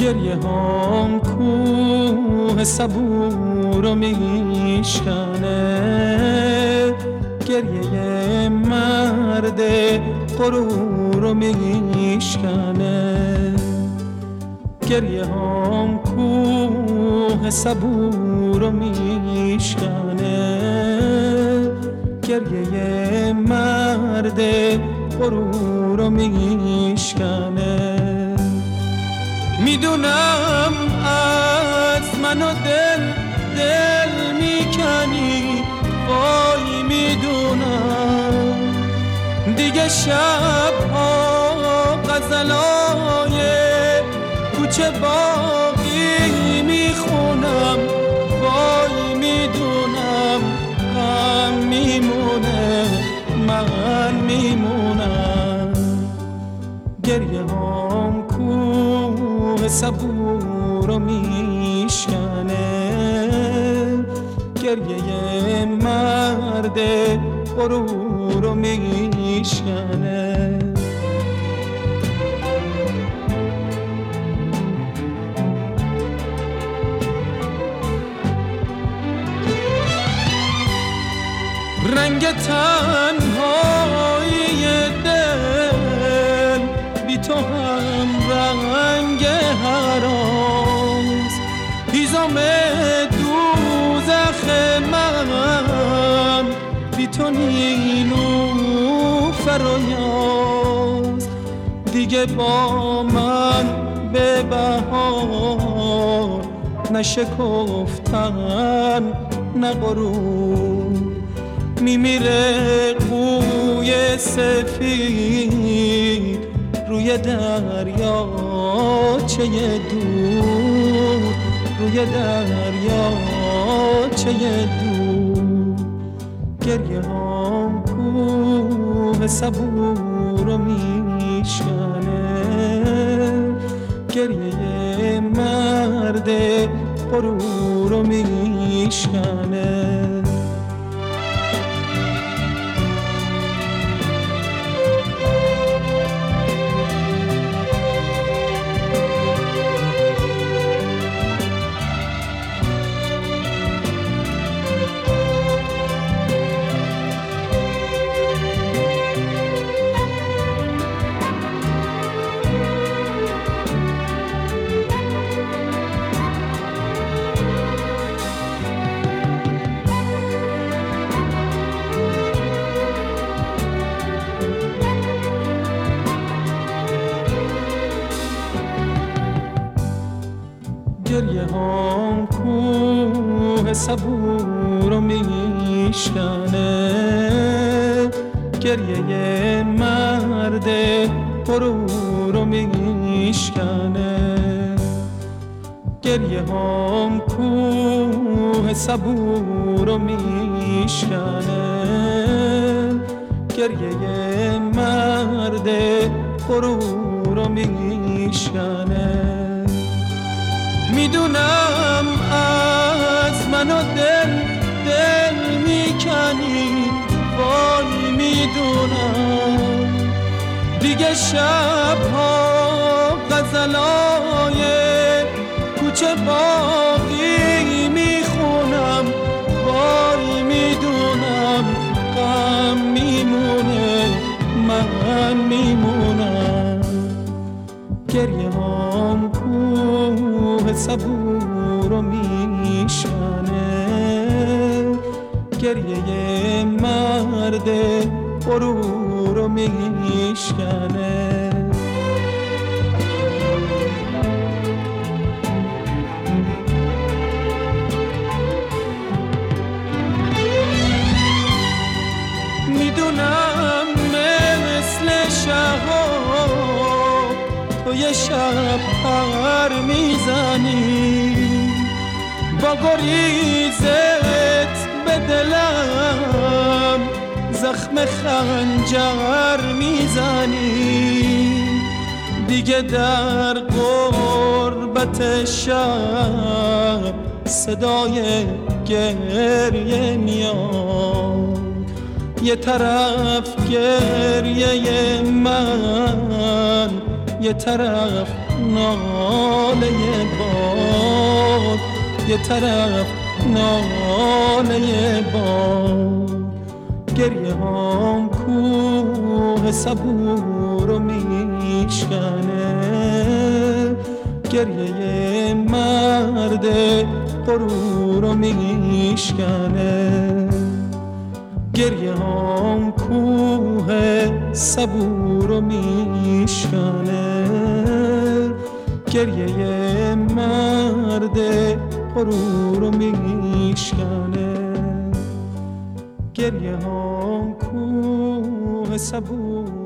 گریه هام کوه صبور رو میشکنه، گریه مرد غرور رو میشکنه. گریه هام کوه صبور رو میشکنه، گریه مرد غرور رو میشکنه. میدونم از منو دل میکنی، وای میدونم دیگه شبها غزلای کوچه باقی میخونم، وای میدونم غم میمونه، من میمونم. گریه هام کوه صبور رو میشکنه، گریه مرد غرور رو میشکنه. رنگ تنهایی دل بی تو هم رنگ هراز، هیزم دوزخ من بی تو نیلوفر و یاز. دیگه با من به بهار نشکفتن نه غرور، میمیره قوی سفید روی دریاچه دور، روی دریاچه دور. گریه هام کوه صبور رو میشکنه، گریه مرد غرور رو میشکنه. گریه هام کوه صبور رو میشکنه، گریه مرد غرور رو میشکنه. گریه هام کوه صبور رو میشکنه، گریه مرد غرور رو میشکنه. میدونم از منو دل میکنی، وای میدونم دیگه شبها غزلای کوچه باقی میخونم، وای میدونم غم میمونه، من میمونم. گریه هام کوه صبور رو میشکنه، گریه مرد غرور رو میشکنه. میدونم مثل شهاب تو یه شب پر میزنی، با گریزت به دلم زخم خنجر میزنی. دیگه در غربت شب صدای گریه میاد، یه طرف گریه من، یه طرف ناله باد، یه طرف ناله باد. گریه هم کوه صبور رو میشکنه، گریه مرد غرور رو میشکنه. گریه هم کوه صبور رو میشکنه، گریه مرد غرور رو میشکنه. گریه هم کوه صبور